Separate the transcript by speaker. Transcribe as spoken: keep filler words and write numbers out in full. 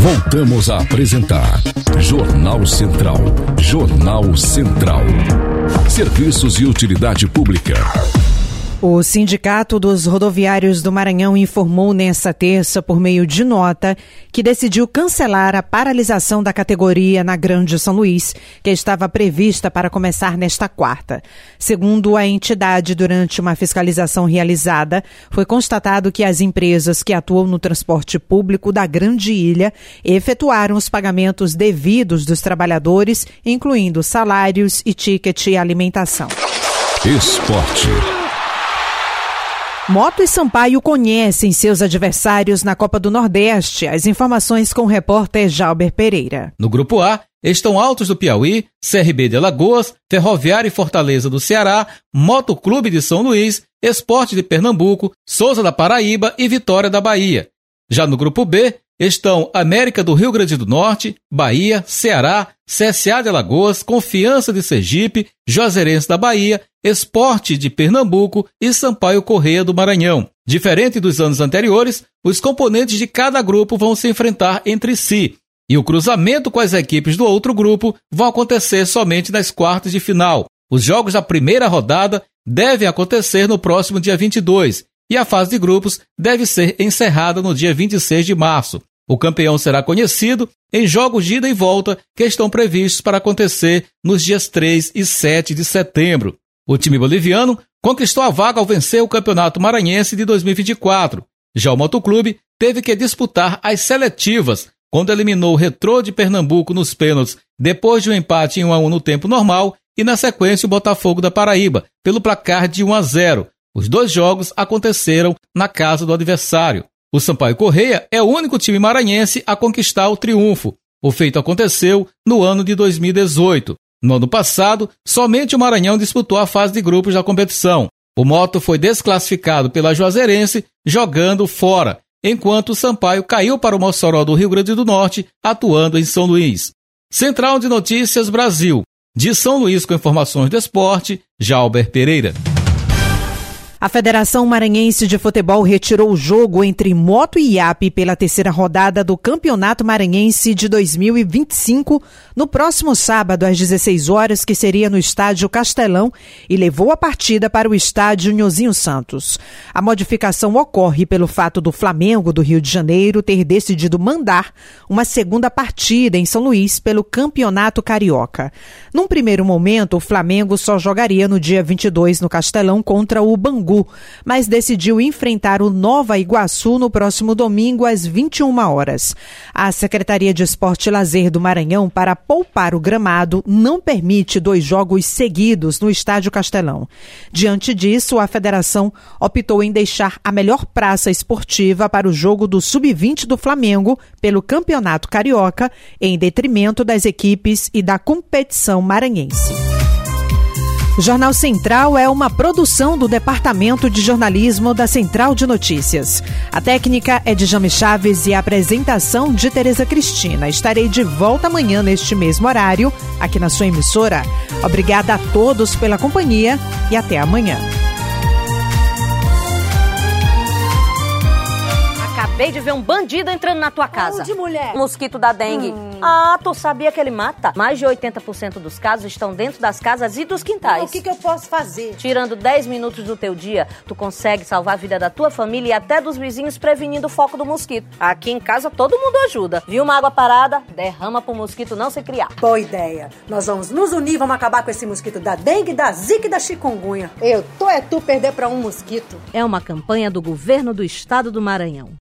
Speaker 1: Voltamos a apresentar Jornal Central. Jornal Central. Serviços e utilidade pública.
Speaker 2: O Sindicato dos Rodoviários do Maranhão informou nesta terça, por meio de nota, que decidiu cancelar a paralisação da categoria na Grande São Luís, que estava prevista para começar nesta quarta. Segundo a entidade, durante uma fiscalização realizada, foi constatado que as empresas que atuam no transporte público da Grande Ilha efetuaram os pagamentos devidos dos trabalhadores, incluindo salários e ticket e alimentação.
Speaker 1: Esporte.
Speaker 2: Moto e Sampaio conhecem seus adversários na Copa do Nordeste. As informações com o repórter Jalber Pereira.
Speaker 3: No Grupo A, estão Altos do Piauí, C R B de Alagoas, Ferroviária e Fortaleza do Ceará, Moto Clube de São Luís, Esporte de Pernambuco, Souza da Paraíba e Vitória da Bahia. Já no Grupo B, estão América do Rio Grande do Norte, Bahia, Ceará, C S A de Alagoas, Confiança de Sergipe, Juazeirense da Bahia, Esporte de Pernambuco e Sampaio Corrêa do Maranhão. Diferente dos anos anteriores, os componentes de cada grupo vão se enfrentar entre si, e o cruzamento com as equipes do outro grupo vão acontecer somente nas quartas de final. Os jogos da primeira rodada devem acontecer no próximo dia vinte e dois, e a fase de grupos deve ser encerrada no dia vinte e seis de março. O campeão será conhecido em jogos de ida e volta que estão previstos para acontecer nos dias três e sete de setembro. O time boliviano conquistou a vaga ao vencer o Campeonato Maranhense de dois mil e vinte e quatro. Já o Motoclube teve que disputar as seletivas, quando eliminou o Retrô de Pernambuco nos pênaltis, depois de um empate em um a um no tempo normal, e na sequência o Botafogo da Paraíba, pelo placar de um a zero. Os dois jogos aconteceram na casa do adversário. O Sampaio Corrêa é o único time maranhense a conquistar o triunfo. O feito aconteceu no ano de dois mil e dezoito. No ano passado, somente o Maranhão disputou a fase de grupos da competição. O Moto foi desclassificado pela Juazeirense, jogando fora, enquanto o Sampaio caiu para o Mossoró do Rio Grande do Norte, atuando em São Luís. Central de Notícias Brasil. De São Luís com informações do esporte, Jalber Pereira.
Speaker 2: A Federação Maranhense de Futebol retirou o jogo entre Moto e I A P pela terceira rodada do Campeonato Maranhense de dois mil e vinte e cinco no próximo sábado às dezesseis horas, que seria no Estádio Castelão, e levou a partida para o Estádio Nhozinho Santos. A modificação ocorre pelo fato do Flamengo do Rio de Janeiro ter decidido mandar uma segunda partida em São Luís pelo Campeonato Carioca. Num primeiro momento, o Flamengo só jogaria no dia vinte e dois no Castelão contra o Bangu, mas decidiu enfrentar o Nova Iguaçu no próximo domingo às vinte e uma horas. A Secretaria de Esporte e Lazer do Maranhão, para poupar o gramado, não permite dois jogos seguidos no Estádio Castelão. Diante disso, a federação optou em deixar a melhor praça esportiva para o jogo do sub vinte do Flamengo pelo Campeonato Carioca, em detrimento das equipes e da competição maranhense. Jornal Central é uma produção do Departamento de Jornalismo da Central de Notícias. A técnica é de Jame Chaves e a apresentação de Tereza Cristina. Estarei de volta amanhã neste mesmo horário, aqui na sua emissora. Obrigada a todos pela companhia e até amanhã.
Speaker 4: Acabei de ver um bandido entrando na tua casa.
Speaker 5: Onde, mulher?
Speaker 4: Mosquito da dengue. Hum. Ah, tu sabia que ele mata? Mais de oitenta por cento dos casos estão dentro das casas e dos quintais.
Speaker 5: O que, que eu posso fazer?
Speaker 4: Tirando dez minutos do teu dia, tu consegue salvar a vida da tua família e até dos vizinhos, prevenindo o foco do mosquito. Aqui em casa todo mundo ajuda. Viu uma água parada? Derrama pro mosquito não se criar.
Speaker 5: Boa ideia. Nós vamos nos unir, vamos acabar com esse mosquito da dengue, da zika e da chikungunya. Eu tô é tu perder pra um mosquito.
Speaker 4: É uma campanha do Governo do Estado do Maranhão.